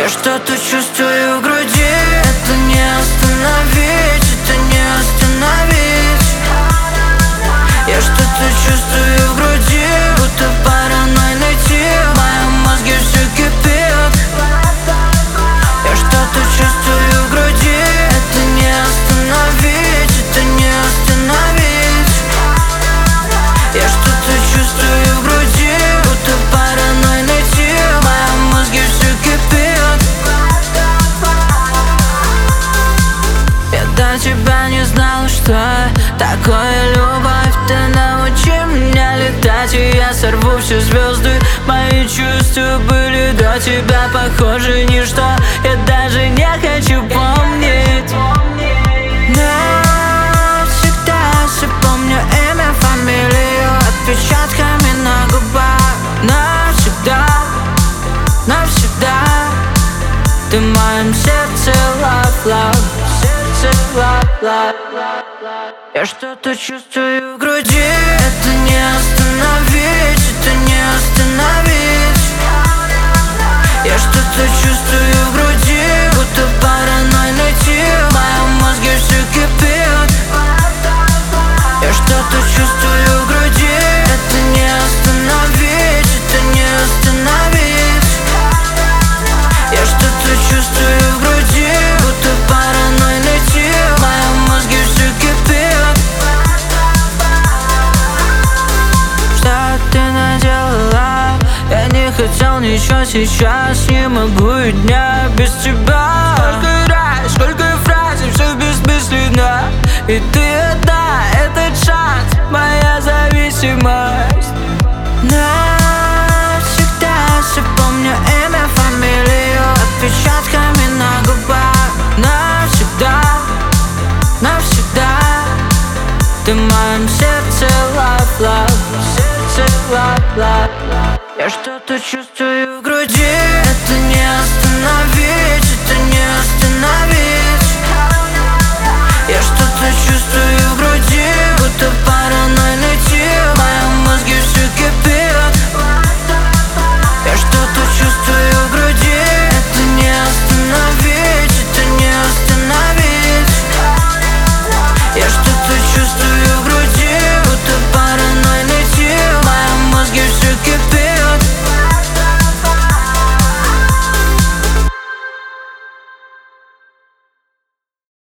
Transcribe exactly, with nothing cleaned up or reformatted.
Я что-то чувствую в груди, это не остановить, это не остановить. Я что-то чувствую в груди, будто паранойный тип. В моем мозге все кипит. Я что-то чувствую в груди, это не остановить, это не остановить. Я что-то чувствую в груди, будто паранойный тип. В моем мозге все кипит. Я до тебя не знал, что такое любовь. Ты научи меня летать, и я сорву все звезды. Мои чувства были до тебя похожи ничто. Я даже не хочу помнить. Навсегда все помню имя, фамилию, отпечатками на губах. Навсегда, навсегда. Ты в моем сердце, love, love. Сердце, love, love. Я что-то чувствую в груди, это не остановить, это не остановить. Я что-то чувствую в груди, будто паранойный тип. В моем мозге все кипит. Я что-то чувствую в груди, это не остановить, это не остановить. Я что-то чувствую в груди, будто паранойный тип. В моем мозге все кипит. Что ты наделала? Я не хотел ничего сейчас, не могу и дня без тебя. Сколько раз, сколько фраз, и все бессмысленно. И ты одна, этот шанс, моя зависимость. Навсегда все помню имя, фамилию, отпечатками на губах. Навсегда, навсегда. Ты в моем сердце, love, love. Сердце, love, love. Я что-то чувствую в груди, это не остановить.